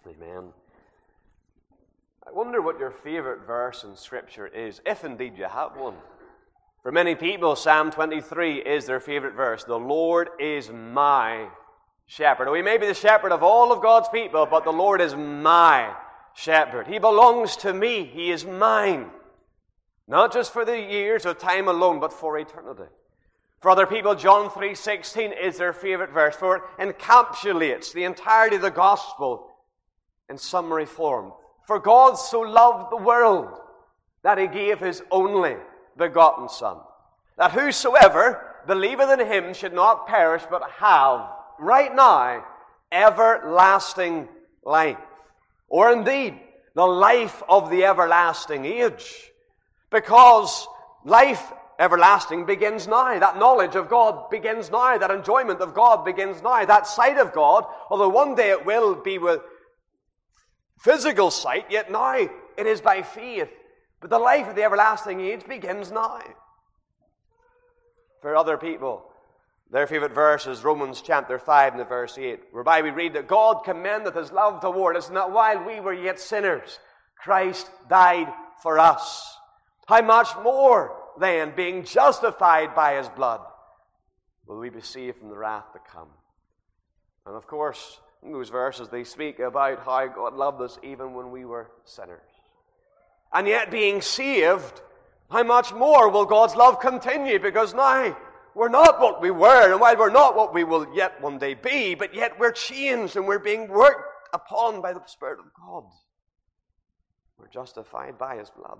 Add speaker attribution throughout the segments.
Speaker 1: Amen. I wonder what your favorite verse in Scripture is, if indeed you have one. For many people, Psalm 23 is their favorite verse. The Lord is my shepherd. He may be the shepherd of all of God's people, but the Lord is my shepherd. He belongs to me. He is mine. Not just for the years of time alone, but for eternity. For other people, John 3:16 is their favorite verse, for it encapsulates the entirety of the gospel in summary form. For God so loved the world that He gave His only begotten Son, that whosoever believeth in Him should not perish, but have, right now, everlasting life. Or indeed, the life of the everlasting age. Because life everlasting begins now. That knowledge of God begins now. That enjoyment of God begins now. That sight of God, although one day it will be with physical sight, yet now it is by faith. But the life of the everlasting age begins now. For other people, their favorite verse is Romans chapter 5 and verse 8, whereby we read that God commendeth His love toward us, and that while we were yet sinners, Christ died for us. How much more, then, being justified by His blood, will we be saved from the wrath to come? And of course, in those verses, they speak about how God loved us even when we were sinners. And yet, being saved, how much more will God's love continue? Because now, we're not what we were, and while we're not what we will yet one day be, but yet we're changed and we're being worked upon by the Spirit of God. We're justified by His blood.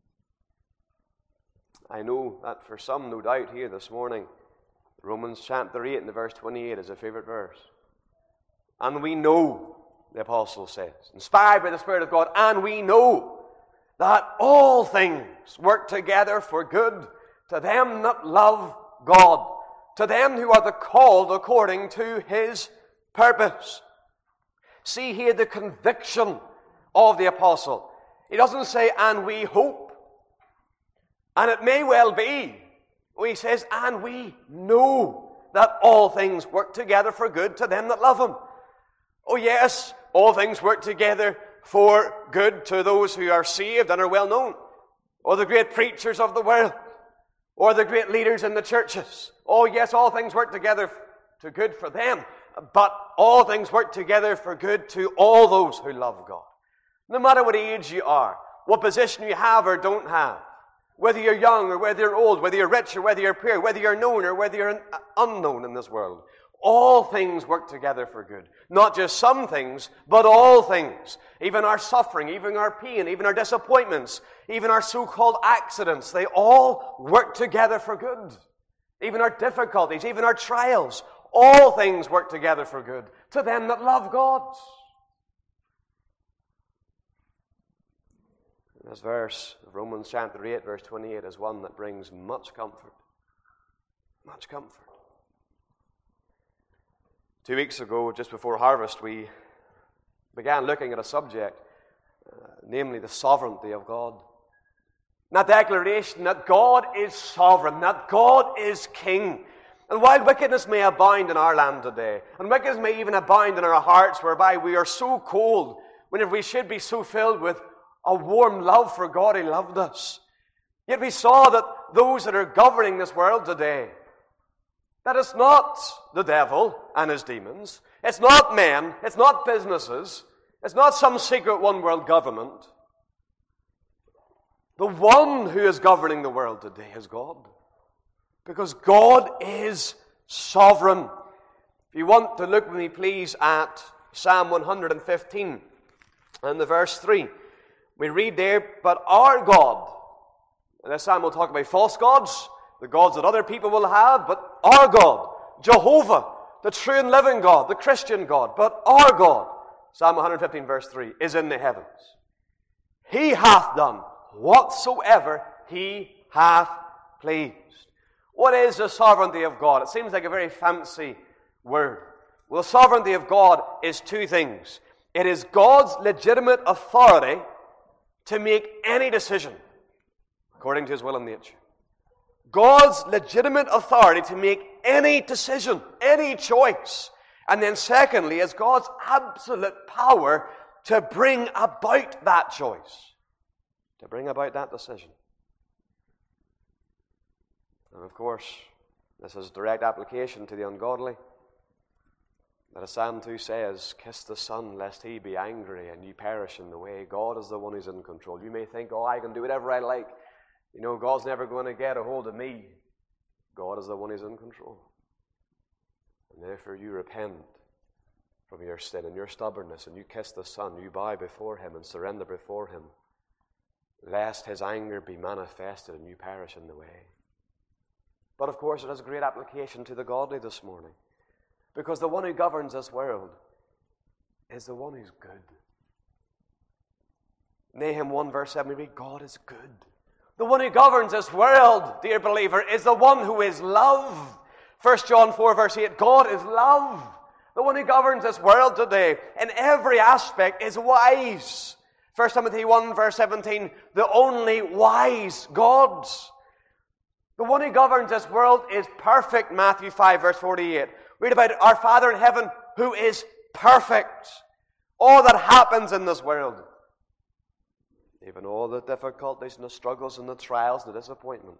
Speaker 1: I know that for some, no doubt, here this morning, Romans chapter 8 and verse 28 is a favorite verse. And we know, the apostle says, inspired by the Spirit of God, and we know that all things work together for good to them that love God, to them who are the called according to His purpose. See here the conviction of the apostle. He doesn't say, and we hope. And it may well be. He says, and we know that all things work together for good to them that love Him. Oh yes, all things work together for good to those who are saved and are well known, or the great preachers of the world, or the great leaders in the churches. Oh yes, all things work together to good for them, but all things work together for good to all those who love God. No matter what age you are, what position you have or don't have, whether you're young or whether you're old, whether you're rich or whether you're poor, whether you're known or whether you're unknown in this world, all things work together for good. Not just some things, but all things. Even our suffering, even our pain, even our disappointments, even our so-called accidents, they all work together for good. Even our difficulties, even our trials, all things work together for good to them that love God. This verse of Romans chapter 8, verse 28 is one that brings much comfort. Much comfort. 2 weeks ago, just before harvest, we began looking at a subject, namely the sovereignty of God. That declaration that God is sovereign, that God is king. And while wickedness may abound in our land today, and wickedness may even abound in our hearts, whereby we are so cold, whenever we should be so filled with a warm love for God, He loved us. Yet we saw that those that are governing this world today, that it's not the devil and his demons, it's not men, it's not businesses, it's not some secret one-world government. The one who is governing the world today is God. Because God is sovereign. If you want to look with me, please, at Psalm 115 and the verse 3. We read there, but our God, and this psalm will talk about false gods, the gods that other people will have, but our God, Jehovah, the true and living God, the Christian God, but our God, Psalm 115 verse 3, is in the heavens. He hath done whatsoever He hath pleased. What is the sovereignty of God? It seems like a very fancy word. Well, the sovereignty of God is two things. It is God's legitimate authority to make any decision according to His will and nature. God's legitimate authority to make any decision, any choice. And then secondly, is God's absolute power to bring about that choice, to bring about that decision. And of course, this has direct application to the ungodly. That as Psalm 2 says, kiss the Son lest he be angry and you perish in the way. God is the one who's in control. You may think, I can do whatever I like. God's never going to get a hold of me. God is the one who's in control. And therefore you repent from your sin and your stubbornness, and you kiss the Son, you bow before him and surrender before him, lest his anger be manifested and you perish in the way. But of course it has great application to the godly this morning, because the one who governs this world is the one who's good. Nahum 1 verse 7 we read, God is good. The one who governs this world, dear believer, is the one who is love. 1 John 4 verse 8, God is love. The one who governs this world today in every aspect is wise. 1 Timothy 1 verse 17, the only wise God. The one who governs this world is perfect. Matthew 5 verse 48. Read about our Father in heaven who is perfect. All that happens in this world, even all the difficulties and the struggles and the trials and the disappointments,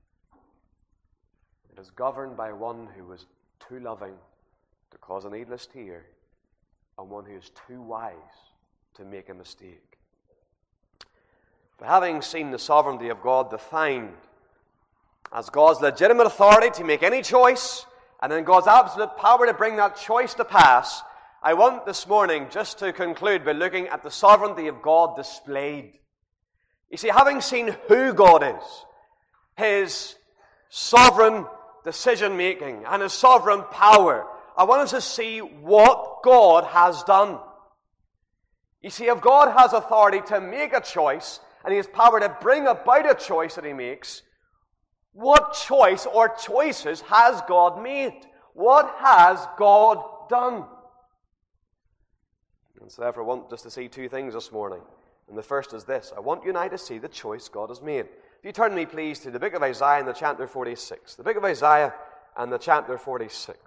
Speaker 1: it is governed by one who is too loving to cause a needless tear, and one who is too wise to make a mistake. But having seen the sovereignty of God defined as God's legitimate authority to make any choice, and then God's absolute power to bring that choice to pass, I want this morning just to conclude by looking at the sovereignty of God displayed. You see, having seen who God is, his sovereign decision-making and his sovereign power, I want us to see what God has done. You see, if God has authority to make a choice, and he has power to bring about a choice that he makes, what choice or choices has God made? What has God done? And so therefore I want just to see two things this morning. And the first is this. I want you and I to see the choice God has made. If you turn me please to the book of Isaiah and the chapter 46. The book of Isaiah and the chapter 46.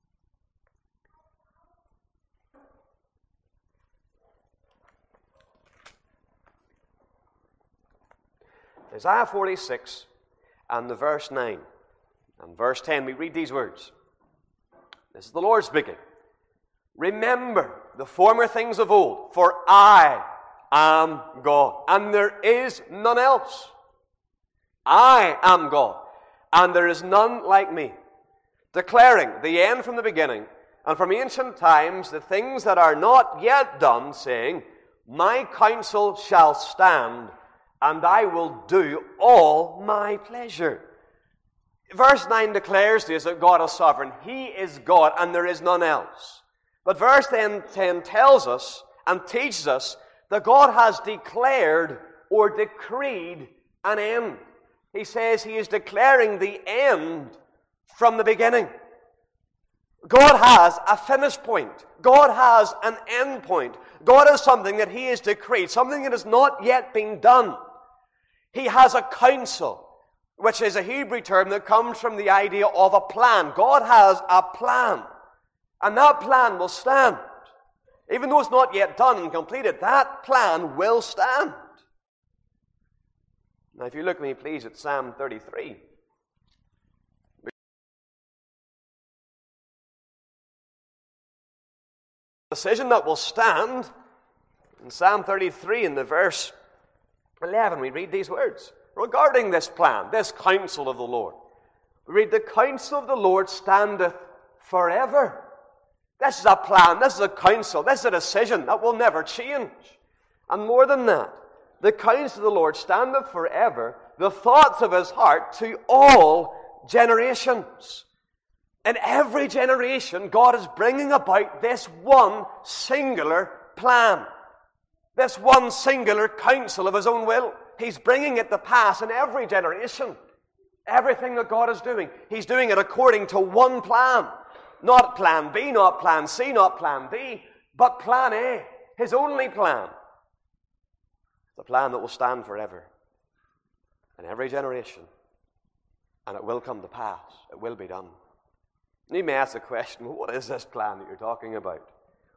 Speaker 1: Isaiah 46 and the verse 9 and verse 10, we read these words. This is the Lord speaking. Remember the former things of old, for I am God, and there is none else. I am God, and there is none like me, declaring the end from the beginning, and from ancient times the things that are not yet done, saying, my counsel shall stand, and I will do all my pleasure. Verse 9 declares to us that God is sovereign. He is God, and there is none else. But verse 10 tells us and teaches us that God has declared or decreed an end. He says he is declaring the end from the beginning. God has a finish point. God has an end point. God has something that he has decreed, something that has not yet been done. He has a counsel, which is a Hebrew term that comes from the idea of a plan. God has a plan, and that plan will stand. Even though it's not yet done and completed, that plan will stand. Now, if you look with me, please, at Psalm 33. Decision that will stand. In Psalm 33, in the verse 11, we read these words regarding this plan, this counsel of the Lord. We read, the counsel of the Lord standeth forever. This is a plan, this is a counsel, this is a decision that will never change. And more than that, the counsel of the Lord standeth forever, the thoughts of his heart to all generations. In every generation, God is bringing about this one singular plan, this one singular counsel of his own will. He's bringing it to pass in every generation. Everything that God is doing, he's doing it according to one plan. Not plan B, not plan C, not plan D, but plan A, his only plan. The plan that will stand forever in every generation. And it will come to pass. It will be done. And you may ask the question, well, what is this plan that you're talking about?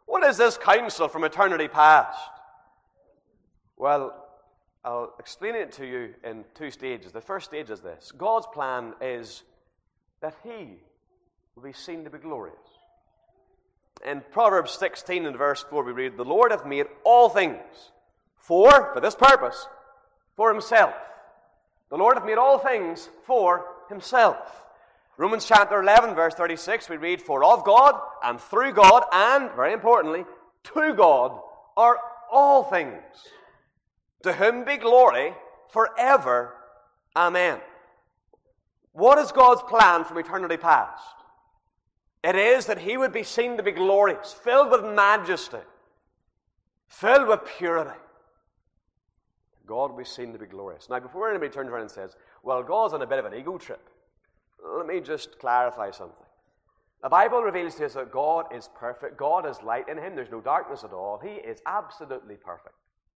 Speaker 1: What is this counsel from eternity past? Well, I'll explain it to you in two stages. The first stage is this. God's plan is that He will be seen to be glorious. In Proverbs 16 and verse 4 we read, "The Lord hath made all things for this purpose, for Himself." The Lord hath made all things for Himself. Romans chapter 11 verse 36 we read, "For of God and through God and, very importantly, to God are all things. To whom be glory forever. Amen." What is God's plan from eternity past? It is that He would be seen to be glorious, filled with majesty, filled with purity. God will be seen to be glorious. Now, before anybody turns around and says, "Well, God's on a bit of an ego trip," let me just clarify something. The Bible reveals to us that God is perfect. God is light. In Him there's no darkness at all. He is absolutely perfect.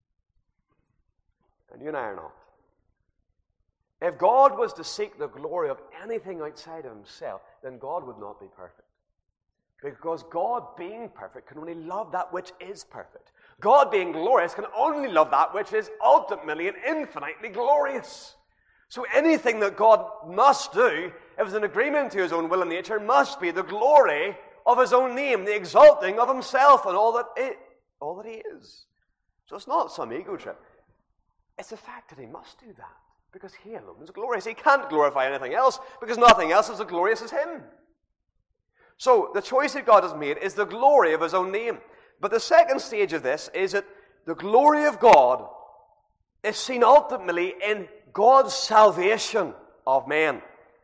Speaker 1: And you and I are not. If God was to seek the glory of anything outside of Himself, then God would not be perfect. Because God, being perfect, can only love that which is perfect. God, being glorious, can only love that which is ultimately and infinitely glorious. So anything that God must do, if it's an agreement to His own will and nature, must be the glory of His own name, the exalting of Himself and all that He is. So it's not some ego trip. It's the fact that He must do that, because He alone is glorious. He can't glorify anything else, because nothing else is as glorious as Him. So the choice that God has made is the glory of His own name. But the second stage of this is that the glory of God is seen ultimately in God's salvation of men.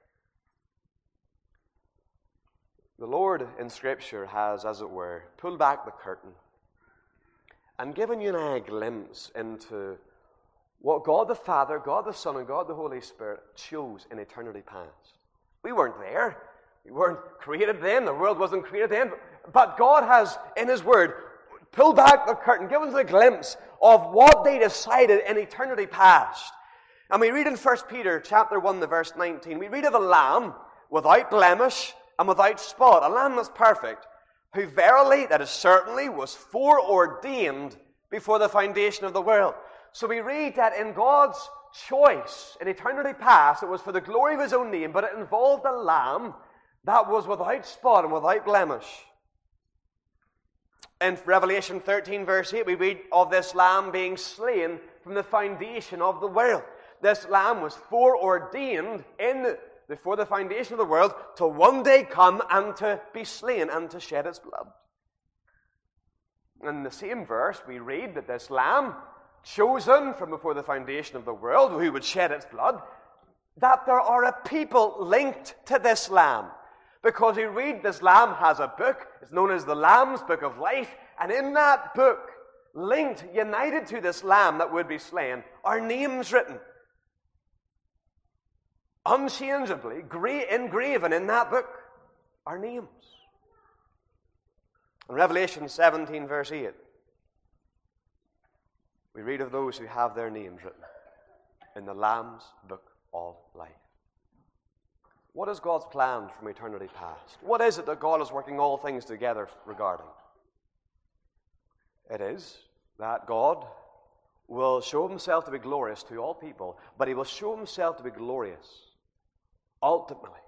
Speaker 1: The Lord in Scripture has, as it were, pulled back the curtain and given you and I a glimpse into what God the Father, God the Son, and God the Holy Spirit chose in eternity past. We weren't there. We weren't created then. The world wasn't created then. But God has, in His Word, pulled back the curtain, given us a glimpse of what they decided in eternity past. And we read in 1 Peter chapter 1, the verse 19, we read of a lamb without blemish and without spot, a lamb that's perfect, who verily, that is certainly, was foreordained before the foundation of the world. So we read that in God's choice in eternity past, it was for the glory of His own name, but it involved a lamb that was without spot and without blemish. In Revelation 13 verse 8, we read of this lamb being slain from the foundation of the world. This lamb was foreordained before the foundation of the world to one day come and to be slain and to shed its blood. In the same verse, we read that this lamb, chosen from before the foundation of the world, who would shed its blood, that there are a people linked to this lamb. Because we read this lamb has a book, it's known as the Lamb's Book of Life, and in that book, linked, united to this lamb that would be slain, are names written. Unchangeably, engraven in that book are names. In Revelation 17 verse 8, we read of those who have their names written in the Lamb's Book of Life. What is God's plan from eternity past? What is it that God is working all things together regarding? It is that God will show Himself to be glorious to all people, but He will show Himself to be glorious ultimately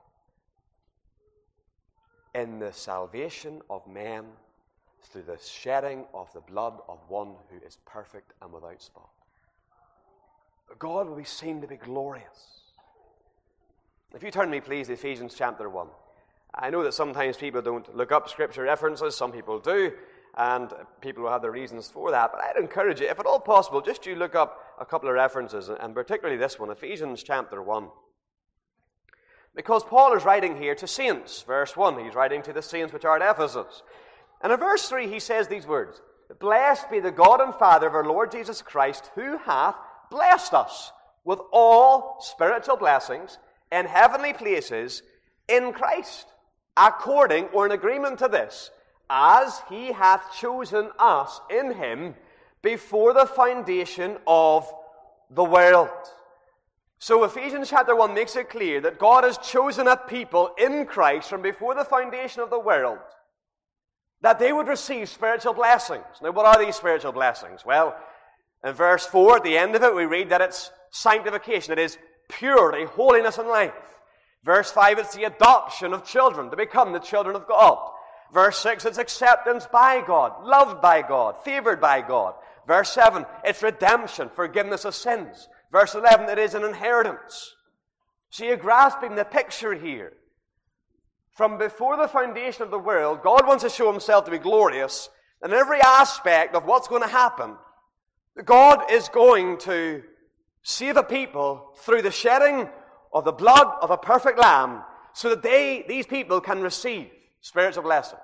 Speaker 1: in the salvation of men through the shedding of the blood of one who is perfect and without spot. God will be seen to be glorious. If you turn me, please, to Ephesians chapter 1. I know that sometimes people don't look up Scripture references. Some people do, and people will have their reasons for that. But I'd encourage you, if at all possible, just you look up a couple of references, and particularly this one, Ephesians chapter 1. Because Paul is writing here to saints. Verse 1, he's writing to the saints which are at Ephesus. And in verse 3, he says these words, "Blessed be the God and Father of our Lord Jesus Christ, who hath blessed us with all spiritual blessings in heavenly places in Christ, according or in agreement to this, as He hath chosen us in Him before the foundation of the world." So Ephesians chapter 1 makes it clear that God has chosen a people in Christ from before the foundation of the world. that they would receive spiritual blessings. Now, what are these spiritual blessings? Well, in verse 4, at the end of it, we read that it's sanctification. It is purity, holiness, and life. Verse 5, it's the adoption of children to become the children of God. Verse 6, it's acceptance by God, loved by God, favored by God. Verse 7, it's redemption, forgiveness of sins. Verse 11, it is an inheritance. So you're grasping the picture here. From before the foundation of the world, God wants to show himself to be glorious. And in every aspect of what's going to happen, God is going to save a people through the shedding of the blood of a perfect lamb so that these people can receive spiritual blessings.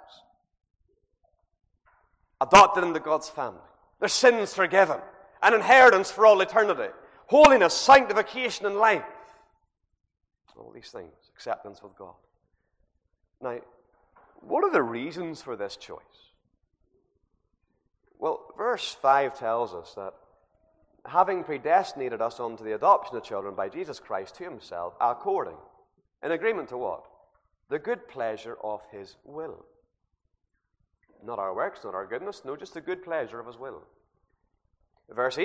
Speaker 1: Adopted into God's family. Their sins forgiven. An inheritance for all eternity. Holiness, sanctification, and life. All these things. Acceptance with God. Now, what are the reasons for this choice? Well, verse 5 tells us that having predestinated us unto the adoption of children by Jesus Christ to himself, according, in agreement to what? The good pleasure of his will. Not our works, not our goodness, no, just the good pleasure of his will. Verse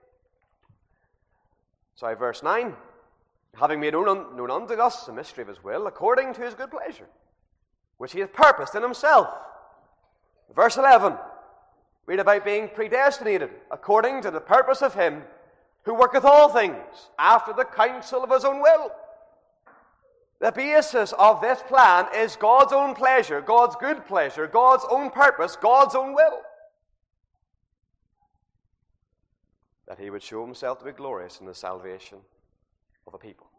Speaker 1: 9, having made known unto us the mystery of his will, according to his good pleasure, which he hath purposed in himself. Verse 11, read about being predestinated according to the purpose of him who worketh all things after the counsel of his own will. The basis of this plan is God's own pleasure, God's good pleasure, God's own purpose, God's own will. That he would show himself to be glorious in the salvation of a people.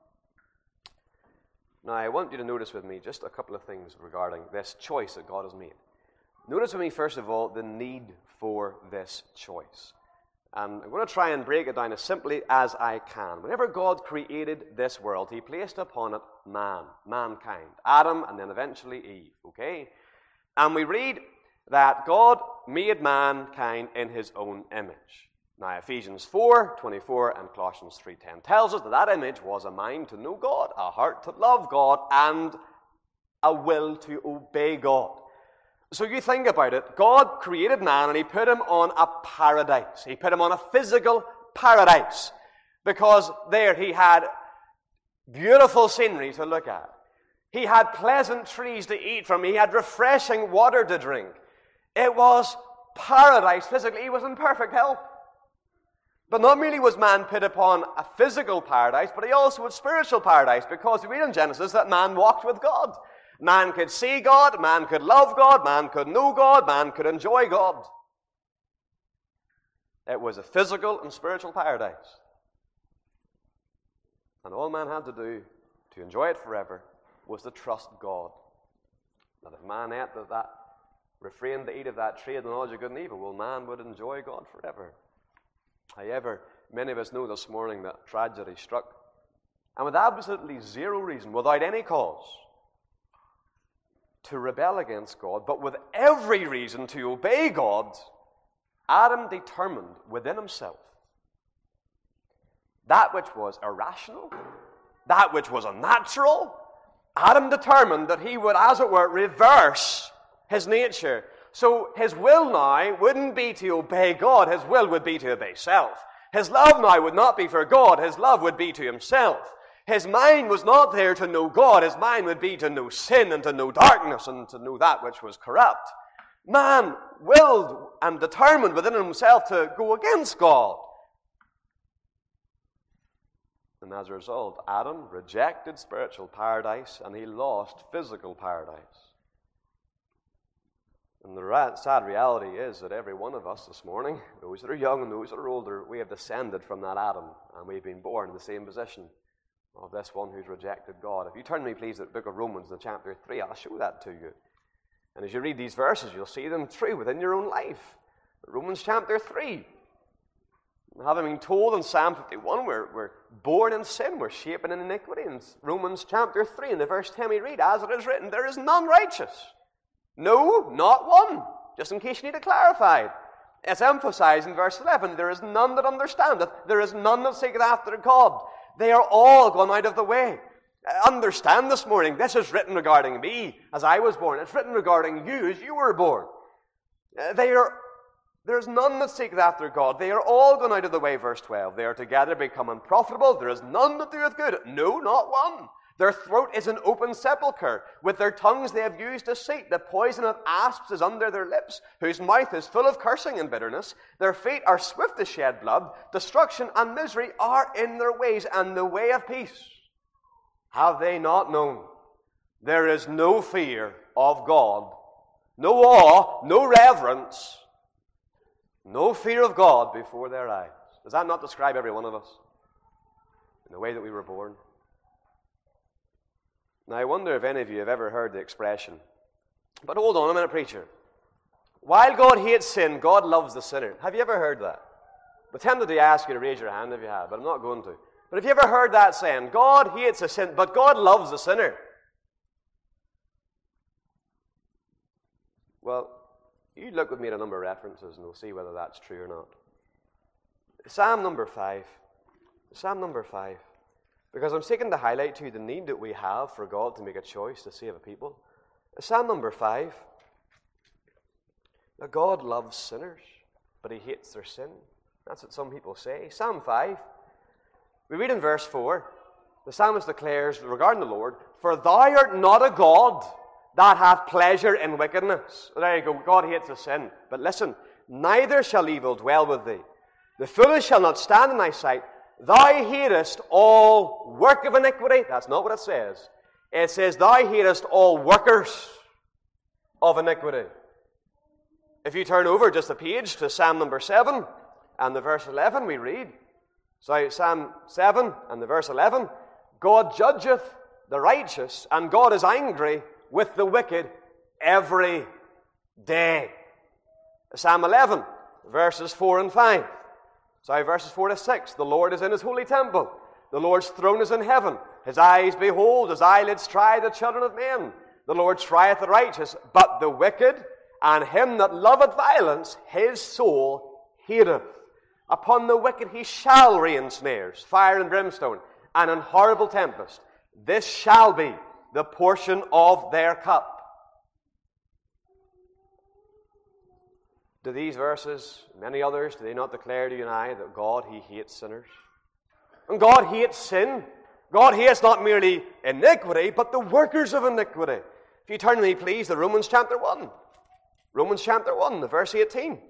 Speaker 1: Now, I want you to notice with me just a couple of things regarding this choice that God has made. Notice with me, first of all, the need for this choice. And I'm going to try and break it down as simply as I can. Whenever God created this world, he placed upon it mankind, Adam, and then eventually Eve, okay? And we read that God made mankind in his own image. Now, Ephesians 4:24 and Colossians 3:10 tells us that that image was a mind to know God, a heart to love God, and a will to obey God. So you think about it, God created man and he put him on a paradise. He put him on a physical paradise because there he had beautiful scenery to look at. He had pleasant trees to eat from. He had refreshing water to drink. It was paradise physically. He was in perfect health. But not merely was man put upon a physical paradise, but he also had spiritual paradise, because we read in Genesis that man walked with God. Man could see God, man could love God, man could know God, man could enjoy God. It was a physical and spiritual paradise. And all man had to do to enjoy it forever was to trust God. That if man ate of that, refrained to eat of that tree of the knowledge of good and evil, well, man would enjoy God forever. However, many of us know this morning that tragedy struck, and with absolutely zero reason, without any cause, to rebel against God, but with every reason to obey God, Adam determined within himself that which was irrational, that which was unnatural. Adam determined that he would, as it were, reverse his nature. So his will now wouldn't be to obey God, his will would be to obey self. His love now would not be for God, his love would be to himself. His mind was not there to know God, his mind would be to know sin and to know darkness and to know that which was corrupt. Man willed and determined within himself to go against God. And as a result, Adam rejected spiritual paradise and he lost physical paradise. And the sad reality is that every one of us this morning, those that are young and those that are older, we have descended from that Adam, and we've been born in the same position of this one who's rejected God. If you turn me, please, to the book of Romans, in chapter 3, I'll show that to you. And as you read these verses, you'll see them true within your own life. Romans chapter 3. Having been told in Psalm 51, we're born in sin, we're shapen in iniquity. In Romans chapter 3, in the verse 10, we read, as it is written, there is none righteous. No, not one. Just in case you need it clarified. It's emphasized in verse 11, there is none that understandeth, there is none that seeketh after God. They are all gone out of the way. Understand this morning, this is written regarding me as I was born. It's written regarding you as you were born. There's none that seeketh after God. They are all gone out of the way, verse 12. They are together become unprofitable. There is none that doeth good. No, not one. Their throat is an open sepulchre. With their tongues they have used deceit. The poison of asps is under their lips, whose mouth is full of cursing and bitterness. Their feet are swift to shed blood. Destruction and misery are in their ways, and the way of peace have they not known. There is no fear of God, no awe, no reverence, no fear of God before their eyes. Does that not describe every one of us in the way that we were born? Now, I wonder if any of you have ever heard the expression, but hold on a minute, preacher. While God hates sin, God loves the sinner. Have you ever heard that? I'm tempted to ask you to raise your hand if you have, but I'm not going to. But have you ever heard that saying, God hates a sin, but God loves the sinner? Well, you look with me at a number of references and we'll see whether that's true or not. Psalm number 5. Psalm number 5. Because I'm seeking to highlight to you the need that we have for God to make a choice to save a people. Psalm number 5. Now, God loves sinners, but He hates their sin. That's what some people say. Psalm 5. We read in verse 4, the psalmist declares regarding the Lord, "For thou art not a God that hath pleasure in wickedness." There you go, God hates a sin. But listen, "Neither shall evil dwell with thee. The foolish shall not stand in thy sight. Thou hatest all work of iniquity." That's not what it says. It says, "Thou hatest all workers of iniquity." If you turn over just a page to Psalm number 7 and the verse 11, we read, Psalm 7 and the verse 11, "God judgeth the righteous, and God is angry with the wicked every day." Psalm 11, verses 4 and 5. Verses 4 to 6. "The Lord is in His holy temple. The Lord's throne is in heaven. His eyes behold, His eyelids try the children of men. The Lord trieth the righteous, but the wicked and him that loveth violence, His soul hateth. Upon the wicked He shall rain snares, fire and brimstone, and an horrible tempest. This shall be the portion of their cup." Do these verses, many others, do they not declare to you and I that God, He hates sinners? And God hates sin. God hates not merely iniquity, but the workers of iniquity. If you turn to me, please, to Romans chapter 1. Romans chapter 1, the verse 18.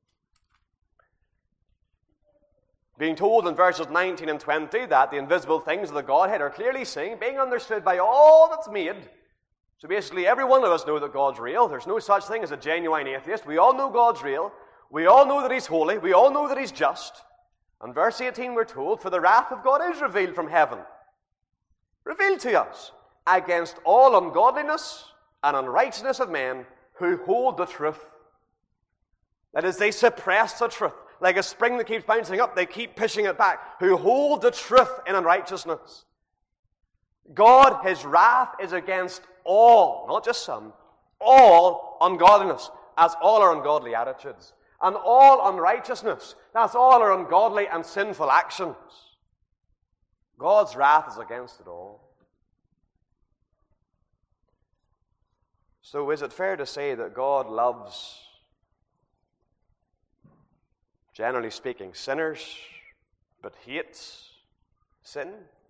Speaker 1: Being told in verses 19 and 20 that the invisible things of the Godhead are clearly seen, being understood by all that's made. So basically, every one of us know that God's real. There's no such thing as a genuine atheist. We all know God's real. We all know that He's holy. We all know that He's just. And verse 18 we're told, "For the wrath of God is revealed from heaven," revealed to us, "against all ungodliness and unrighteousness of men who hold the truth." That is, they suppress the truth. Like a spring that keeps bouncing up, they keep pushing it back. Who hold the truth in unrighteousness. God, His wrath is against all, not just some, all ungodliness. That's all our ungodly attitudes. And all unrighteousness. That's all our ungodly and sinful actions. God's wrath is against it all. So is it fair to say that God loves, generally speaking, sinners, but hates sin?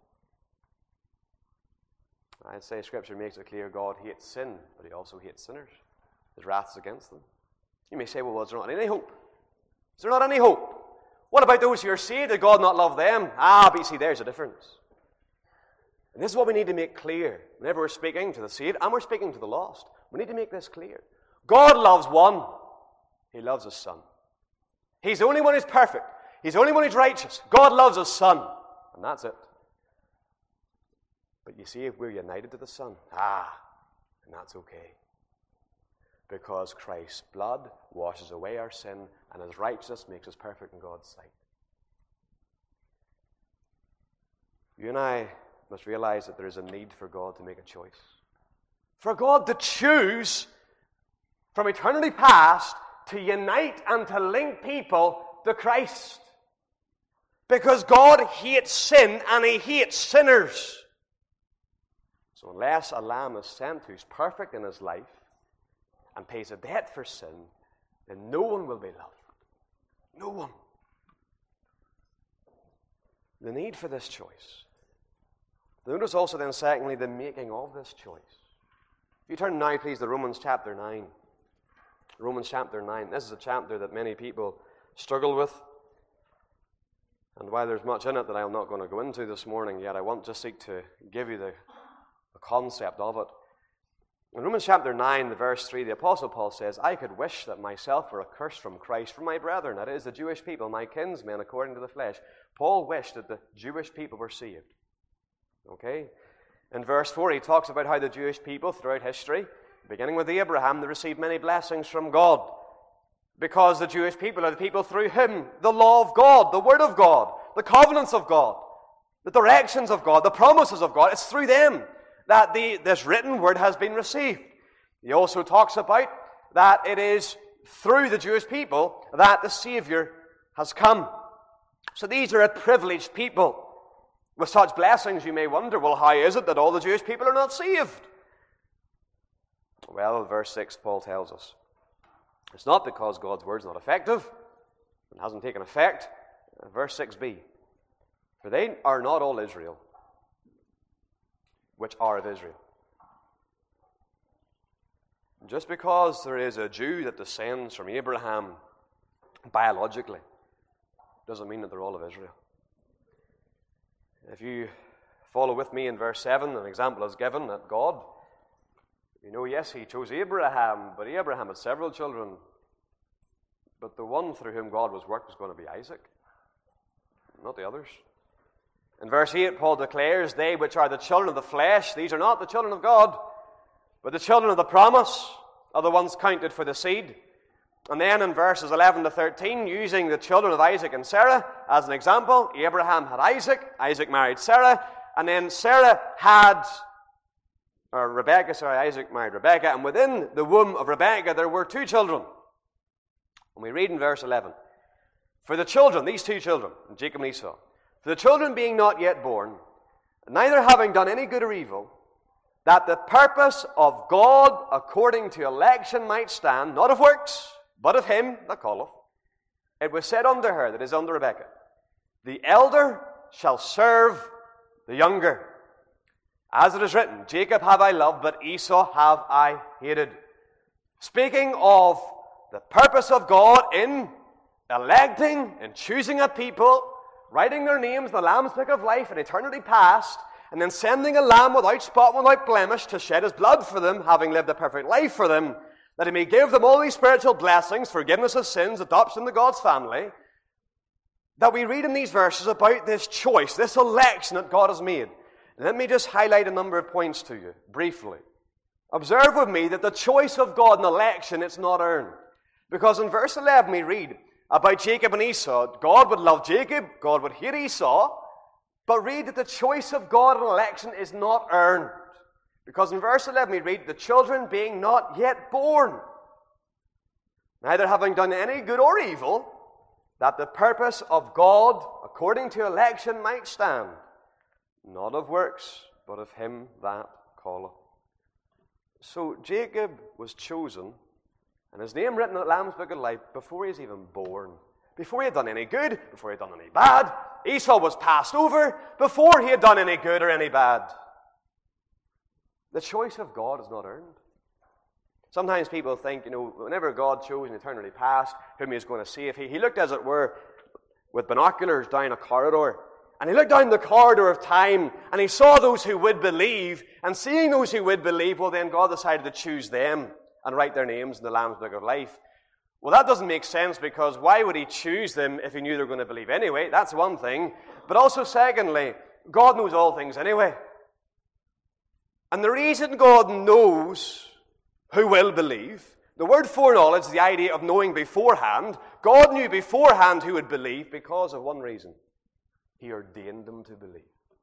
Speaker 1: I'd say Scripture makes it clear God hates sin, but He also hates sinners. His wrath is against them. You may say, well, is there not any hope? Is there not any hope? What about those who are saved? Did God not love them? But you see, there's a difference. And this is what we need to make clear whenever we're speaking to the saved and we're speaking to the lost. We need to make this clear. God loves one. He loves His Son. He's the only one who's perfect. He's the only one who's righteous. God loves His Son. And that's it. But you see, if we're united to the Son, and that's okay. Because Christ's blood washes away our sin, and His righteousness makes us perfect in God's sight. You and I must realize that there is a need for God to make a choice. For God to choose from eternity past to unite and to link people to Christ. Because God hates sin and He hates sinners. So unless a lamb is sent who's perfect in his life and pays a debt for sin, then no one will be loved. No one. The need for this choice. Notice also then, secondly, the making of this choice. If you turn now, please, to Romans chapter 9. Romans chapter 9. This is a chapter that many people struggle with. And while there's much in it that I'm not going to go into this morning yet, I want to seek to give you the concept of it. In Romans chapter 9, the verse 3, the Apostle Paul says, I could wish that myself were accursed from Christ for my brethren, that is, the Jewish people, my kinsmen according to the flesh. Paul wished that the Jewish people were saved. Okay? In verse 4, he talks about how the Jewish people throughout history, beginning with Abraham, they received many blessings from God. Because the Jewish people are the people through whom the law of God, the Word of God, the covenants of God, the directions of God, the promises of God, it's through them that this written Word has been received. He also talks about that it is through the Jewish people that the Savior has come. So these are a privileged people. With such blessings, you may wonder, well, how is it that all the Jewish people are not saved? Well, verse 6, Paul tells us, it's not because God's word is not effective and hasn't taken effect. Verse 6b, for they are not all Israel, which are of Israel. Just because there is a Jew that descends from Abraham biologically, doesn't mean that they're all of Israel. If you follow with me in verse 7, an example is given that God, you know, yes, he chose Abraham, but Abraham had several children. But the one through whom God was worked was going to be Isaac, not the others. In verse 8, Paul declares, they which are the children of the flesh, these are not the children of God, but the children of the promise are the ones counted for the seed. And then in verses 11 to 13, using the children of Isaac and Sarah as an example, Abraham had Isaac, Isaac married Sarah, and then Isaac married Rebekah, and within the womb of Rebekah there were two children. And we read in verse 11, for the children, these two children, Jacob and Esau, for the children being not yet born, neither having done any good or evil, that the purpose of God according to election might stand, not of works, but of him that calleth, it was said unto her, that is unto Rebekah, the elder shall serve the younger. As it is written, Jacob have I loved, but Esau have I hated. Speaking of the purpose of God in electing and choosing a people, writing their names in the Lamb's Book of Life in eternity past, and then sending a lamb without spot and without blemish to shed his blood for them, having lived a perfect life for them, that he may give them all these spiritual blessings, forgiveness of sins, adoption into God's family, that we read in these verses about this choice, this election that God has made. And let me just highlight a number of points to you, briefly. Observe with me that the choice of God in election, it's not earned. Because in verse 11 we read about Jacob and Esau. God would love Jacob, God would hate Esau, but read that the choice of God in election is not earned. Because in verse 11 we read, the children being not yet born, neither having done any good or evil, that the purpose of God according to election might stand, not of works, but of him that calleth. So Jacob was chosen, and his name written in the Lamb's Book of Life before he was even born. Before he had done any good, before he had done any bad. Esau was passed over before he had done any good or any bad. The choice of God is not earned. Sometimes people think, whenever God chose in eternity past whom he was going to save, he looked, as it were, with binoculars down a corridor. And he looked down the corridor of time, and he saw those who would believe. And seeing those who would believe, well, then God decided to choose them and write their names in the Lamb's Book of Life. Well, that doesn't make sense, because why would he choose them if he knew they were going to believe anyway? That's one thing. But also, secondly, God knows all things anyway. And the reason God knows who will believe, the word foreknowledge is the idea of knowing beforehand. God knew beforehand who would believe because of one reason. He ordained them to believe.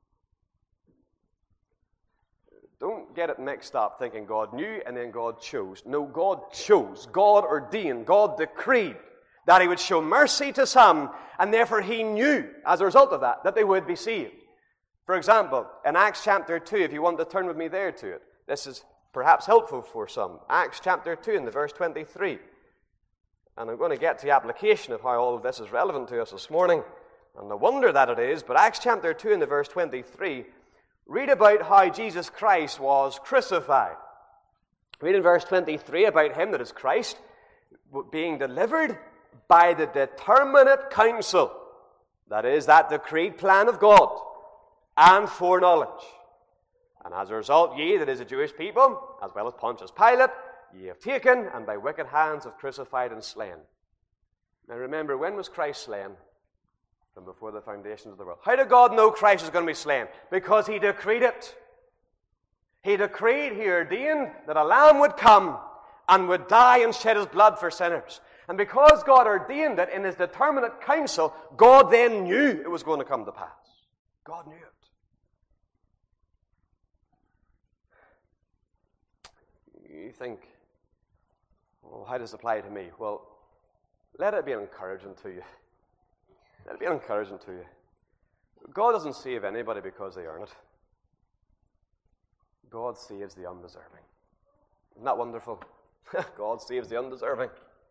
Speaker 1: Don't get it mixed up thinking God knew and then God chose. No, God chose, God ordained, God decreed that he would show mercy to some, and therefore he knew, as a result of that, that they would be saved. For example, in Acts chapter 2, if you want to turn with me there to it, this is perhaps helpful for some. Acts chapter 2 in the verse 23. And I'm going to get to the application of how all of this is relevant to us this morning. And no wonder that it is. But Acts chapter 2 in the verse 23, read about how Jesus Christ was crucified. Read in verse 23 about him, that is Christ, being delivered by the determinate counsel, that is, that decreed plan of God, and foreknowledge. And as a result, ye, that is the Jewish people, as well as Pontius Pilate, ye have taken, and by wicked hands have crucified and slain. Now remember, when was Christ slain? From before the foundations of the world. How did God know Christ was going to be slain? Because he decreed it. He decreed, he ordained that a lamb would come and would die and shed his blood for sinners. And because God ordained it in his determinate counsel, God then knew it was going to come to pass. God knew it. You think, well, how does it apply to me? Well, let it be encouraging to you. Let it be encouraging to you. God doesn't save anybody because they earn it. God saves the undeserving. Isn't that wonderful? God saves the undeserving.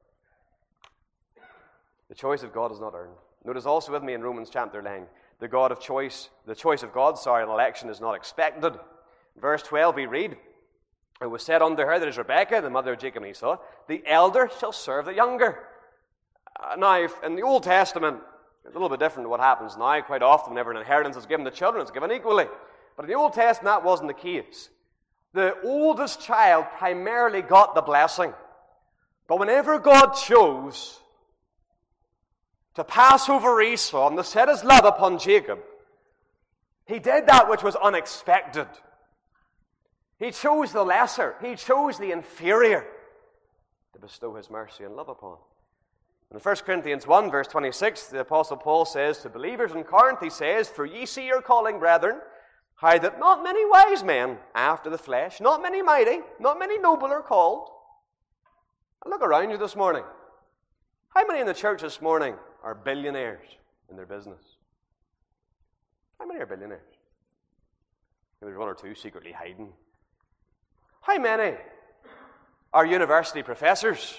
Speaker 1: The choice of God is not earned. Notice also with me in Romans chapter 9, the choice of God, in election is not expected. In verse 12 we read, it was said unto her, that is Rebekah, the mother of Jacob and Esau, the elder shall serve the younger. Now, in the Old Testament, a little bit different to what happens now. Quite often, whenever an inheritance is given to children, it's given equally. But in the Old Testament, that wasn't the case. The oldest child primarily got the blessing. But whenever God chose to pass over Esau and to set his love upon Jacob, he did that which was unexpected. He chose the lesser. He chose the inferior to bestow his mercy and love upon. In 1 Corinthians 1, verse 26, the Apostle Paul says to believers in Corinth, he says, for ye see your calling, brethren, how that not many wise men after the flesh, not many mighty, not many noble are called. And look around you this morning. How many in the church this morning are billionaires in their business? How many are billionaires? Maybe there's one or two secretly hiding. How many are university professors?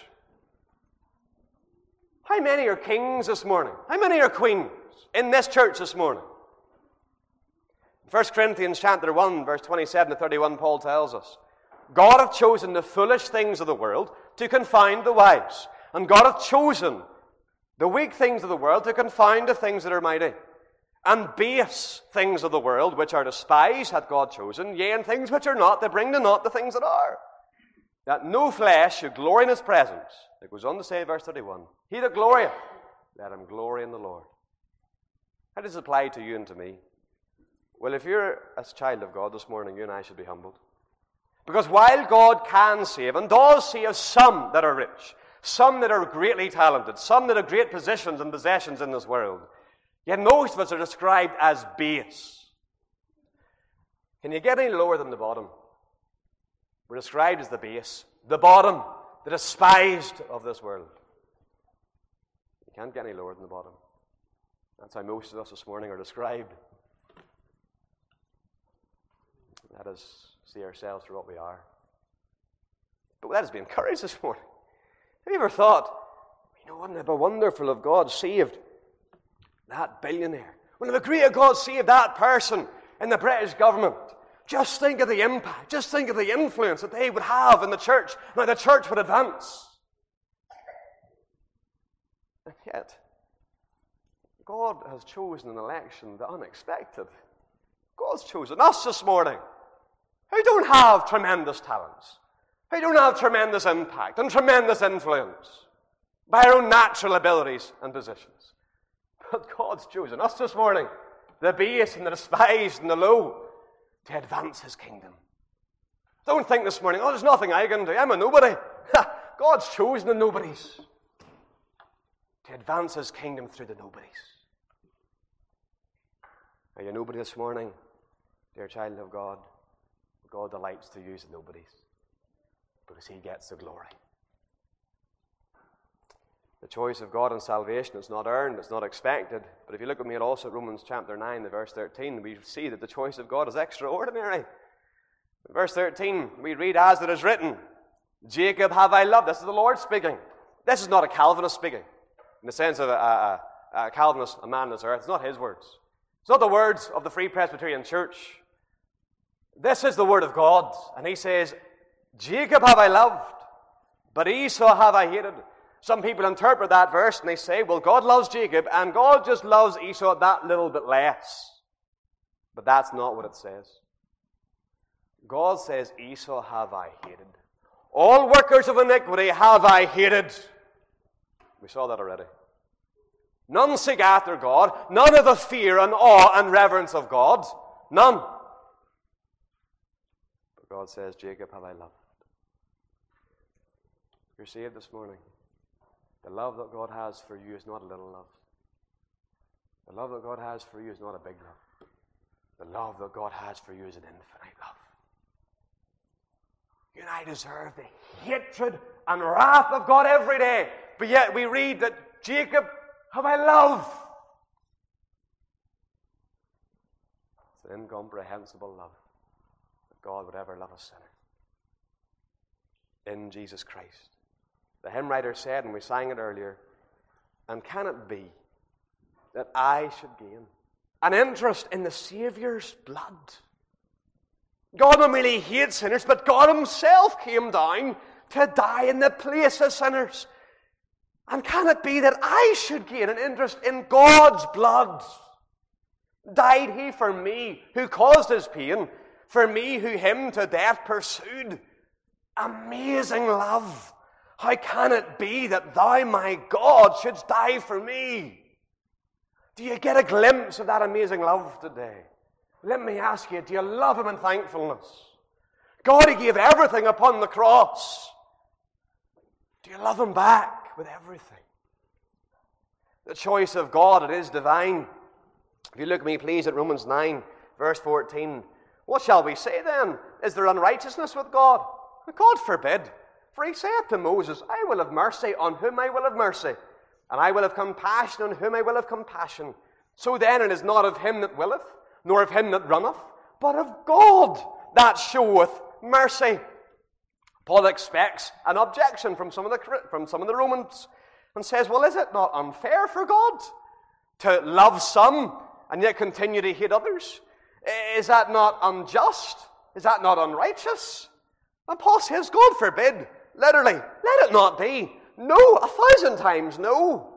Speaker 1: How many are kings this morning? How many are queens in this church this morning? 1 Corinthians chapter 1, verse 27 to 31, Paul tells us, God hath chosen the foolish things of the world to confound the wise. And God hath chosen the weak things of the world to confound the things that are mighty. And base things of the world, which are despised, hath God chosen, yea, and things which are not, to bring to naught the things that are. That no flesh should glory in his presence. It goes on to say, verse 31, he that glorieth, let him glory in the Lord. How does it apply to you and to me? Well, if you're a child of God this morning, you and I should be humbled. Because while God can save, and does save some that are rich, some that are greatly talented, some that have great positions and possessions in this world, yet most of us are described as base. Can you get any lower than the bottom? We're described as the base, the bottom, the despised of this world. You can't get any lower than the bottom. That's how most of us this morning are described. Let us see ourselves for what we are. But let us be encouraged this morning. Have you ever thought, wouldn't it be wonderful if God saved that billionaire? Wouldn't it be great if God saved that person in the British government? Just think of the impact. Just think of the influence that they would have in the church. Now the church would advance. And yet, God has chosen an election the unexpected. God's chosen us this morning, who don't have tremendous talents, who don't have tremendous impact and tremendous influence by our own natural abilities and positions. But God's chosen us this morning, the base and the despised and the low, to advance his kingdom. Don't think this morning, there's nothing I can do. I'm a nobody. God's chosen the nobodies to advance his kingdom through the nobodies. Are you a nobody this morning, dear child of God? God delights to use the nobodies because he gets the glory. The choice of God in salvation is not earned, it's not expected. But if you look with me at also Romans chapter 9, verse 13, we see that the choice of God is extraordinary. In verse 13, we read, as it is written, Jacob have I loved. This is the Lord speaking. This is not a Calvinist speaking, in the sense of a Calvinist, a man on this earth. It's not his words. It's not the words of the Free Presbyterian Church. This is the word of God. And he says, Jacob have I loved, but Esau have I hated. Some people interpret that verse and they say, well, God loves Jacob and God just loves Esau that little bit less. But that's not what it says. God says, Esau have I hated. All workers of iniquity have I hated. We saw that already. None seek after God. None of the fear and awe and reverence of God. None. But God says, Jacob have I loved. You're saved this morning. The love that God has for you is not a little love. The love that God has for you is not a big love. The love that God has for you is an infinite love. You and I deserve the hatred and wrath of God every day. But yet we read that Jacob have I loved. It's an incomprehensible love that God would ever love a sinner. In Jesus Christ. The hymn writer said, and we sang it earlier, and can it be that I should gain an interest in the Saviour's blood? God not merely hates sinners, but God himself came down to die in the place of sinners. And can it be that I should gain an interest in God's blood? Died he for me, who caused his pain, for me who him to death pursued? Amazing love! How can it be that thou, my God, shouldst die for me? Do you get a glimpse of that amazing love today? Let me ask you, do you love him in thankfulness? God, he gave everything upon the cross. Do you love him back with everything? The choice of God, it is divine. If you look at me, please, at Romans 9, verse 14. What shall we say then? Is there unrighteousness with God? God forbid. For he saith to Moses, I will have mercy on whom I will have mercy, and I will have compassion on whom I will have compassion. So then it is not of him that willeth, nor of him that runneth, but of God that showeth mercy. Paul expects an objection from some of the Romans and says, well, is it not unfair for God to love some and yet continue to hate others? Is that not unjust? Is that not unrighteous? And Paul says, God forbid. Literally, let it not be. No, 1,000 times no.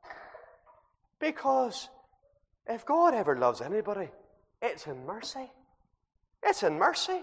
Speaker 1: Because if God ever loves anybody, it's in mercy. It's in mercy.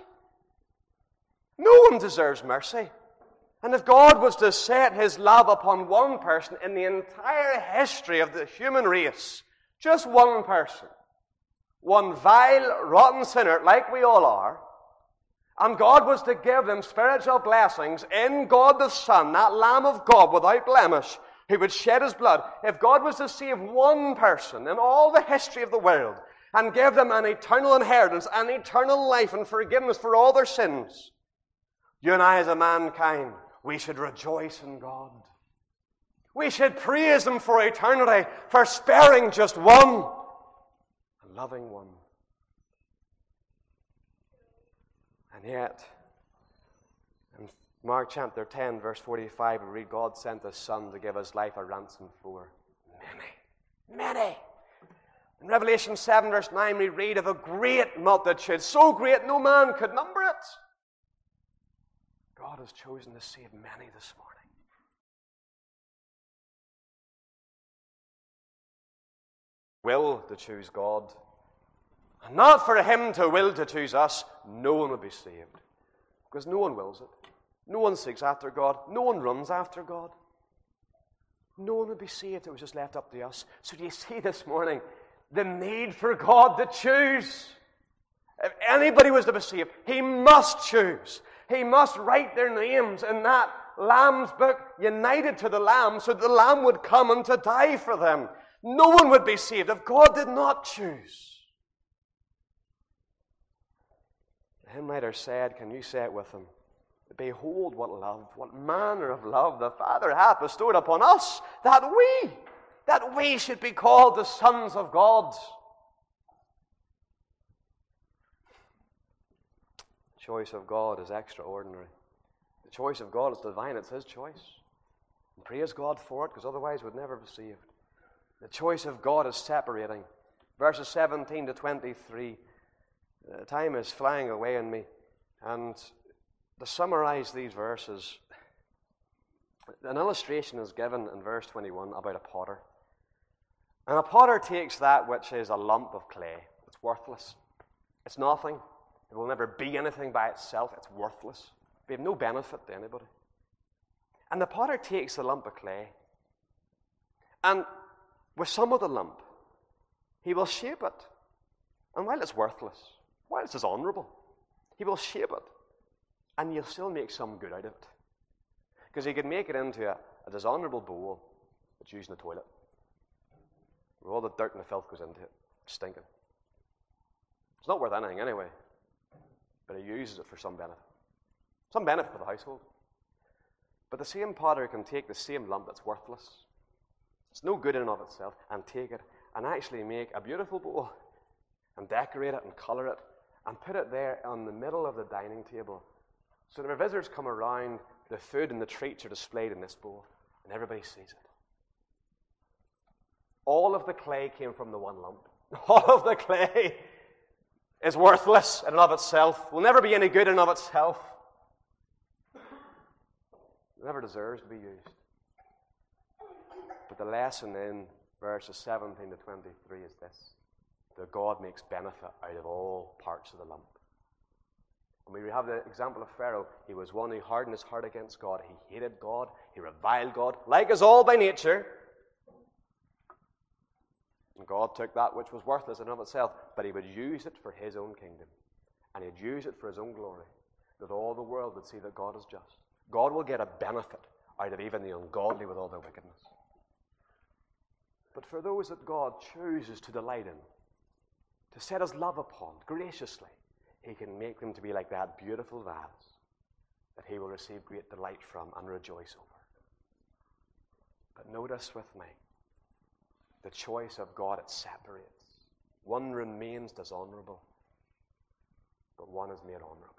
Speaker 1: No one deserves mercy. And if God was to set his love upon one person in the entire history of the human race, just one person, one vile, rotten sinner like we all are, and God was to give them spiritual blessings in God the Son, that Lamb of God without blemish, who would shed his blood. If God was to save one person in all the history of the world and give them an eternal inheritance, an eternal life and forgiveness for all their sins, you and I as a mankind, we should rejoice in God. We should praise him for eternity, for sparing just one and loving one. And yet, in Mark chapter 10, verse 45, we read, God sent his Son to give his life a ransom for many. In Revelation 7, verse 9, we read of a great multitude, so great no man could number it. God has chosen to save many this morning. Will to choose God. And not for him to will to choose us, no one would be saved. Because no one wills it. No one seeks after God. No one runs after God. No one would be saved. It was just left up to us. So do you see this morning the need for God to choose? If anybody was to be saved, he must choose. He must write their names in that Lamb's book, united to the Lamb, so that the Lamb would come and to die for them. No one would be saved if God did not choose. The hymn writer said, can you say it with him? Behold what love, what manner of love the Father hath bestowed upon us, that we should be called the sons of God. The choice of God is extraordinary. The choice of God is divine. It's His choice. And praise God for it, because otherwise we'd never be saved. The choice of God is separating. Verses 17 to 23. Time is flying away on me. And to summarize these verses, an illustration is given in verse 21 about a potter. And a potter takes that which is a lump of clay. It's worthless. It's nothing. It will never be anything by itself. It's worthless. We have no benefit to anybody. And the potter takes the lump of clay, and with some of the lump, he will shape it. And while it's worthless, while it's dishonorable, he will shape it, and you'll still make some good out of it. Because he can make it into a dishonorable bowl that's used in the toilet, where all the dirt and the filth goes into it, stinking. It's not worth anything anyway, but he uses it for some benefit. Some benefit for the household. But the same potter can take the same lump that's worthless, it's no good in and of itself, and take it and actually make a beautiful bowl and decorate it and color it and put it there on the middle of the dining table. So that when visitors come around, the food and the treats are displayed in this bowl and everybody sees it. All of the clay came from the one lump. All of the clay is worthless in and of itself, will never be any good in and of itself. It never deserves to be used. But the lesson in verses 17 to 23 is this: that God makes benefit out of all parts of the lump. And we have the example of Pharaoh. He was one who hardened his heart against God. He hated God. He reviled God, like us all by nature. And God took that which was worthless in and of itself, but he would use it for his own kingdom. And he'd use it for his own glory, that all the world would see that God is just. God will get a benefit out of even the ungodly with all their wickedness. But for those that God chooses to delight in, to set his love upon graciously, he can make them to be like that beautiful vase that he will receive great delight from and rejoice over. But notice with me, the choice of God, it separates. One remains dishonorable, but one is made honorable.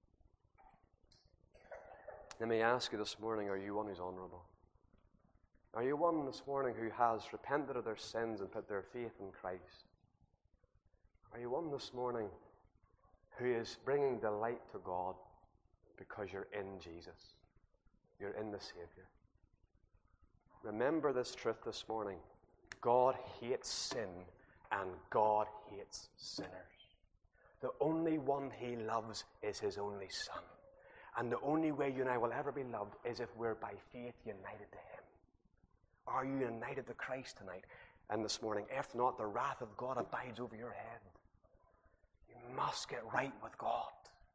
Speaker 1: Let me ask you this morning, are you one who's honorable? Are you one this morning who has repented of their sins and put their faith in Christ? Are you one this morning who is bringing delight to God because you're in Jesus? You're in the Savior. Remember this truth this morning. God hates sin and God hates sinners. The only one he loves is his only Son. And the only way you and I will ever be loved is if we're by faith united to him. Are you united to Christ tonight and this morning? If not, the wrath of God abides over your head. You must get right with God.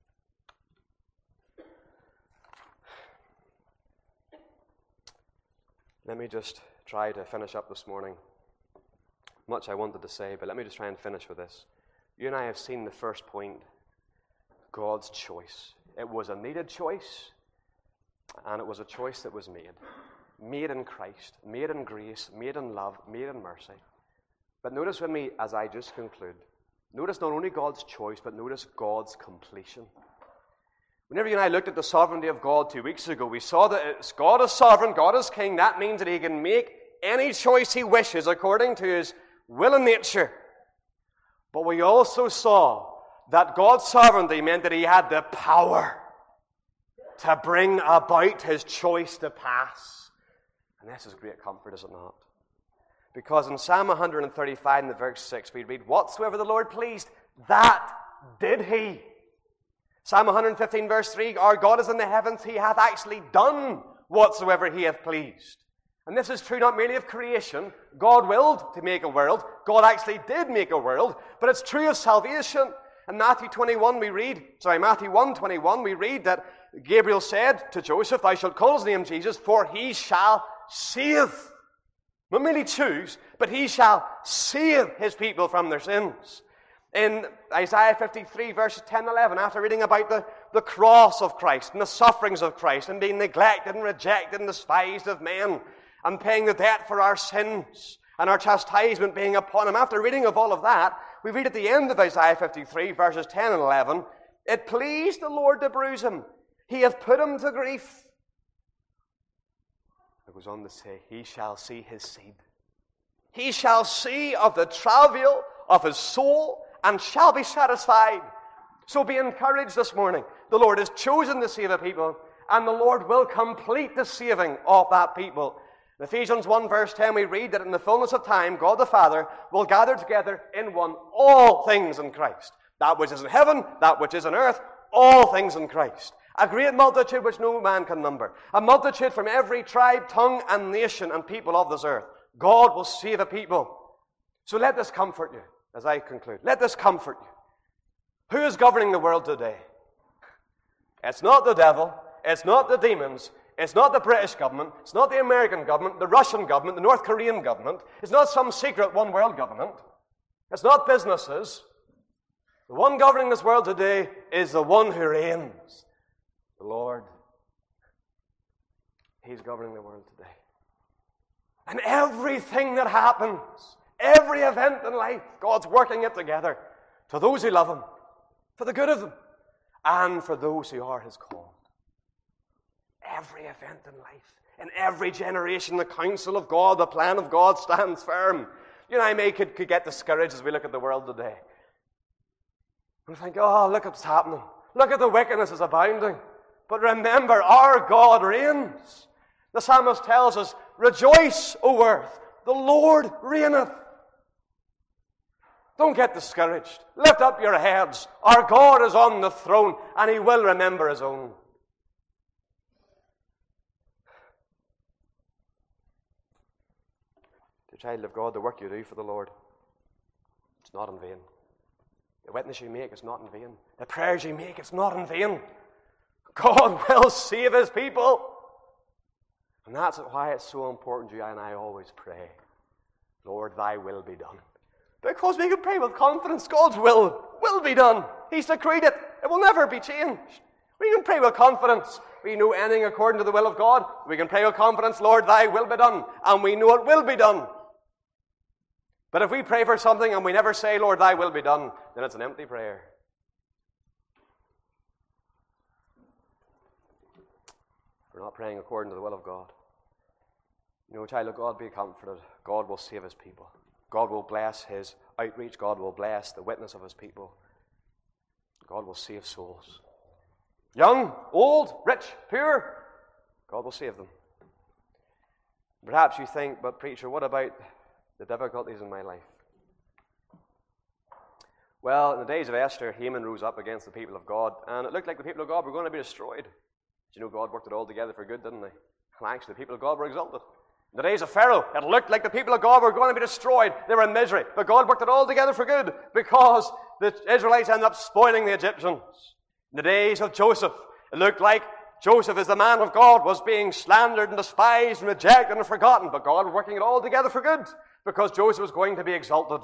Speaker 1: Let me just try to finish up this morning. Much I wanted to say, but let me just try and finish with this. You and I have seen the first point, God's choice. It was a needed choice, and it was a choice that was made. Made in Christ, made in grace, made in love, made in mercy. But notice with me, as I just conclude, notice not only God's choice, but notice God's completion. Whenever you and I looked at the sovereignty of God 2 weeks ago, we saw that God is sovereign, God is king. That means that he can make any choice he wishes according to his will and nature. But we also saw that God's sovereignty meant that he had the power to bring about his choice to pass. And this is great comfort, is it not? Because in Psalm 135 in the verse 6 we read, whatsoever the Lord pleased, that did he. Psalm 115 verse 3, our God is in the heavens, he hath actually done whatsoever he hath pleased. And this is true not merely of creation. God willed to make a world. God actually did make a world. But it's true of salvation. In Matthew 1:21 we read that Gabriel said to Joseph, thou shalt call his name Jesus, for he shall save. Not merely choose, but he shall save his people from their sins. In Isaiah 53, verses 10 and 11, after reading about the cross of Christ and the sufferings of Christ and being neglected and rejected and despised of men and paying the debt for our sins and our chastisement being upon him. After reading of all of that, we read at the end of Isaiah 53, verses 10 and 11, it pleased the Lord to bruise him. He hath put him to grief. It goes on to say, he shall see his seed. He shall see of the travail of his soul and shall be satisfied. So be encouraged this morning. The Lord has chosen to save a people, and the Lord will complete the saving of that people. In Ephesians 1 verse 10 we read that in the fullness of time, God the Father will gather together in one all things in Christ. That which is in heaven, that which is on earth, all things in Christ. A great multitude which no man can number. A multitude from every tribe, tongue, and nation and people of this earth. God will save a people. So let this comfort you as I conclude. Let this comfort you. Who is governing the world today? It's not the devil. It's not the demons. It's not the British government. It's not the American government, the Russian government, the North Korean government. It's not some secret one world government. It's not businesses. The one governing this world today is the one who reigns. The Lord. He's governing the world today. And everything that happens, every event in life, God's working it together to those who love him, for the good of them, and for those who are his called. Every event in life, in every generation, the counsel of God, the plan of God stands firm. You and I could get discouraged as we look at the world today. And think, oh, look what's happening. Look at the wickedness is abounding. But remember, our God reigns. The psalmist tells us, rejoice, O earth, the Lord reigneth. Don't get discouraged. Lift up your heads. Our God is on the throne, and he will remember his own. Dear child of God, the work you do for the Lord, it's not in vain. The witness you make is not in vain. The prayers you make, it's not in vain. God will save his people. And that's why it's so important you and I always pray, Lord, thy will be done. Because we can pray with confidence. God's will be done. He's decreed it. It will never be changed. We can pray with confidence. We know anything according to the will of God. We can pray with confidence, Lord, thy will be done. And we know it will be done. But if we pray for something and we never say, Lord, thy will be done, then it's an empty prayer. We're not praying according to the will of God. You know, child of God, be comforted. God will save his people. God will bless his outreach. God will bless the witness of his people. God will save souls. Young, old, rich, poor, God will save them. Perhaps you think, but preacher, what about the difficulties in my life? Well, in the days of Esther, Haman rose up against the people of God, and it looked like the people of God were going to be destroyed. But you know, God worked it all together for good, didn't he? And actually, the people of God were exalted. In the days of Pharaoh, it looked like the people of God were going to be destroyed. They were in misery. But God worked it all together for good, because the Israelites ended up spoiling the Egyptians. In the days of Joseph, it looked like Joseph, as the man of God, was being slandered and despised and rejected and forgotten. But God was working it all together for good, because Joseph was going to be exalted.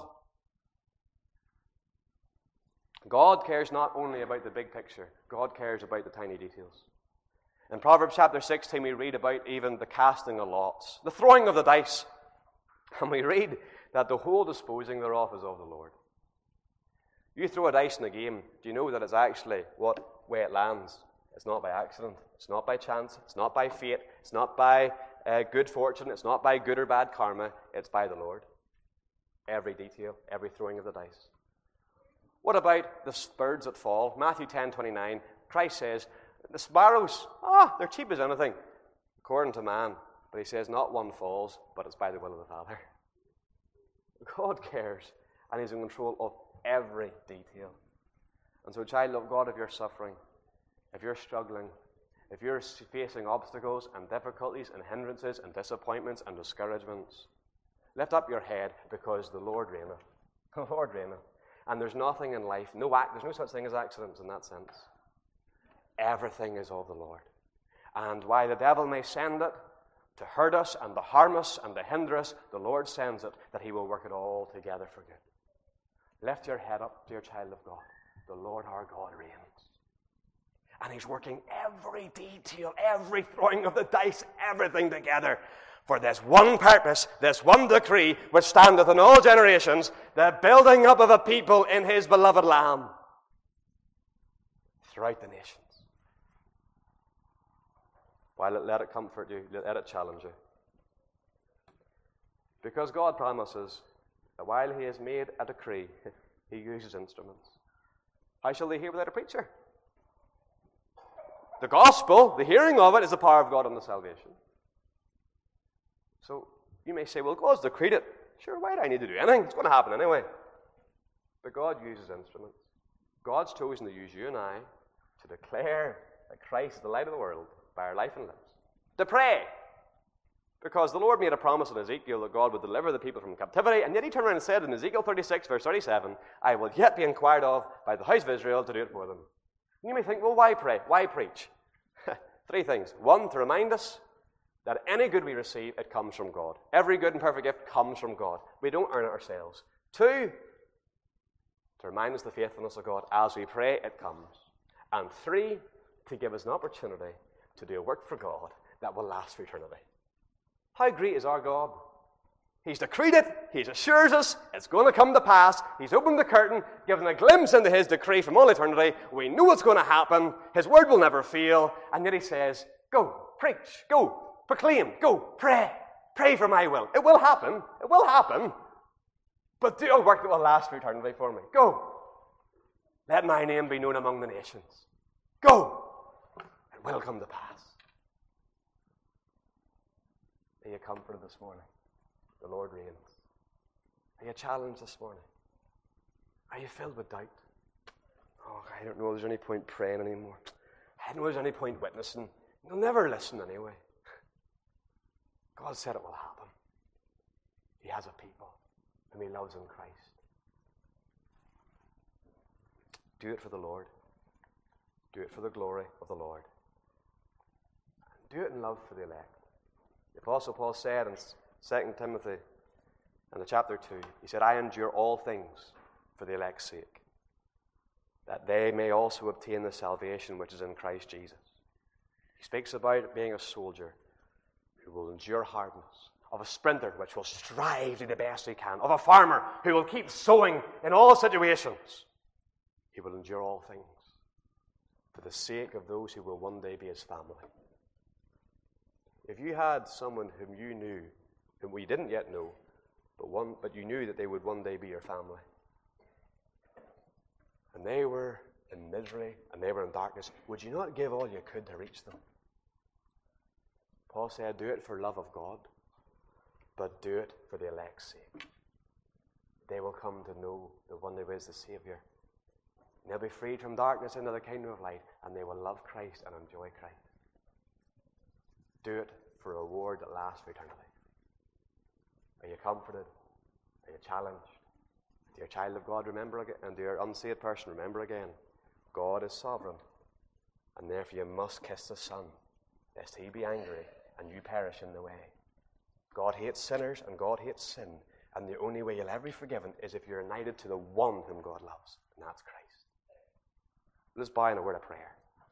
Speaker 1: God cares not only about the big picture. God cares about the tiny details. In Proverbs chapter 16, we read about even the casting of lots, the throwing of the dice. And we read that the whole disposing thereof is of the Lord. You throw a dice in a game, do you know that it's actually what way it lands? It's not by accident. It's not by chance. It's not by fate. It's not by good fortune. It's not by good or bad karma. It's by the Lord. Every detail, every throwing of the dice. What about the birds that fall? Matthew 10:29, Christ says, the sparrows, they're cheap as anything, according to man. But he says, not one falls, but it's by the will of the Father. God cares, and he's in control of every detail. And so, child of God, if you're suffering, if you're struggling, if you're facing obstacles and difficulties and hindrances and disappointments and discouragements, lift up your head, because the Lord reigneth. The Lord reigneth. And there's nothing in life, there's no such thing as accidents in that sense. Everything is of the Lord. And while the devil may send it to hurt us and to harm us and to hinder us, the Lord sends it that he will work it all together for good. Lift your head up, dear child of God. The Lord our God reigns. And he's working every detail, every throwing of the dice, everything together for this one purpose, this one decree, which standeth in all generations, the building up of a people in his beloved Lamb throughout the nations. Let it comfort you, let it challenge you. Because God promises that while he has made a decree, he uses instruments. How shall they hear without a preacher? The gospel, the hearing of it, is the power of God unto salvation. So you may say, well, God's decreed it. Sure, why do I need to do anything? It's going to happen anyway. But God uses instruments. God's chosen to use you and I to declare that Christ is the light of the world by our life and lives. To pray. Because the Lord made a promise in Ezekiel that God would deliver the people from captivity, and yet he turned around and said in Ezekiel 36, verse 37, I will yet be inquired of by the house of Israel to do it for them. And you may think, well, why pray? Why preach? Three things. One, to remind us that any good we receive, it comes from God. Every good and perfect gift comes from God. We don't earn it ourselves. Two, to remind us the faithfulness of God. As we pray, it comes. And three, to give us an opportunity to do a work for God that will last for eternity. How great is our God? He's decreed it. He assures us it's going to come to pass. He's opened the curtain, given a glimpse into his decree from all eternity. We know it's going to happen. His word will never fail. And yet he says, go, preach, go, proclaim, go, pray. Pray for my will. It will happen. It will happen. But do a work that will last for eternity for me. Go. Let my name be known among the nations. Go. It will come to pass. Are you comforted this morning? The Lord reigns. Are you challenged this morning? Are you filled with doubt? Oh, I don't know if there's any point praying anymore. I don't know if there's any point witnessing. You'll never listen anyway. God said it will happen. He has a people whom he loves in Christ. Do it for the Lord. Do it for the glory of the Lord. Do it in love for the elect. The Apostle Paul said in 2 Timothy, in the chapter 2, he said, I endure all things for the elect's sake, that they may also obtain the salvation which is in Christ Jesus. He speaks about being a soldier who will endure hardness, of a sprinter which will strive to do the best he can, of a farmer who will keep sowing in all situations. He will endure all things for the sake of those who will one day be his family. If you had someone whom you knew, whom we didn't yet know, but you knew that they would one day be your family, and they were in misery and they were in darkness, would you not give all you could to reach them? Paul said, do it for love of God, but do it for the elect's sake. They will come to know the one who is the Savior. And they'll be freed from darkness into the kingdom of light, and they will love Christ and enjoy Christ. Do it for a reward that lasts for eternity. Are you comforted? Are you challenged? Dear child of God, remember again, and dear unsaved person, remember again, God is sovereign, and therefore you must kiss the Son, lest he be angry and you perish in the way. God hates sinners and God hates sin, and the only way you'll ever be forgiven is if you're united to the one whom God loves, and that's Christ. Let's bow in a word of prayer.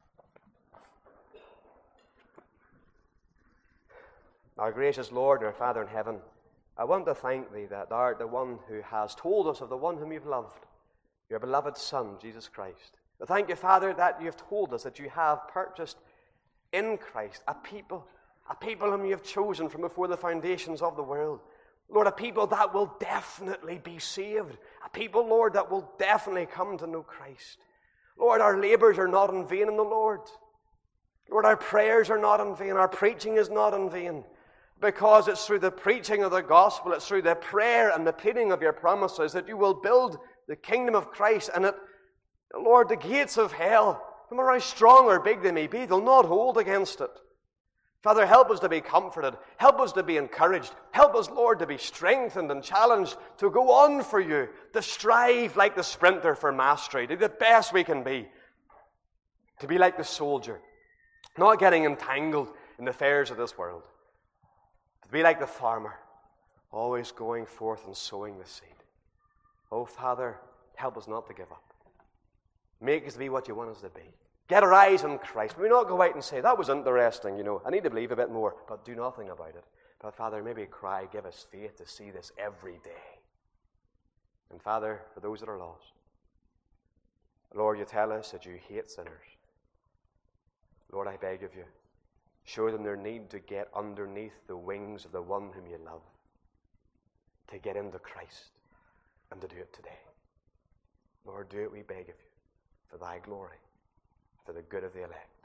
Speaker 1: Our gracious Lord and our Father in heaven, I want to thank thee that thou art the one who has told us of the one whom you've loved, your beloved Son, Jesus Christ. I thank you, Father, that you've told us that you have purchased in Christ a people whom you have chosen from before the foundations of the world. Lord, a people that will definitely be saved. A people, Lord, that will definitely come to know Christ. Lord, our labors are not in vain in the Lord. Lord, our prayers are not in vain. Our preaching is not in vain. Because it's through the preaching of the gospel, it's through the prayer and the pleading of your promises that you will build the kingdom of Christ. And that, Lord, the gates of hell, no matter how strong or big they may be, they'll not hold against it. Father, help us to be comforted. Help us to be encouraged. Help us, Lord, to be strengthened and challenged to go on for you, to strive like the sprinter for mastery, to do the best we can be, to be like the soldier, not getting entangled in the affairs of this world, to be like the farmer, always going forth and sowing the seed. Oh, Father, help us not to give up. Make us to be what you want us to be. Get our eyes on Christ. May we not go out and say, that was interesting, I need to believe a bit more, but do nothing about it. But Father, maybe cry, give us faith to see this every day. And Father, for those that are lost, Lord, you tell us that you hate sinners. Lord, I beg of you, show them their need to get underneath the wings of the one whom you love, to get into Christ, and to do it today. Lord, do it, we beg of you, for thy glory, for the good of the elect.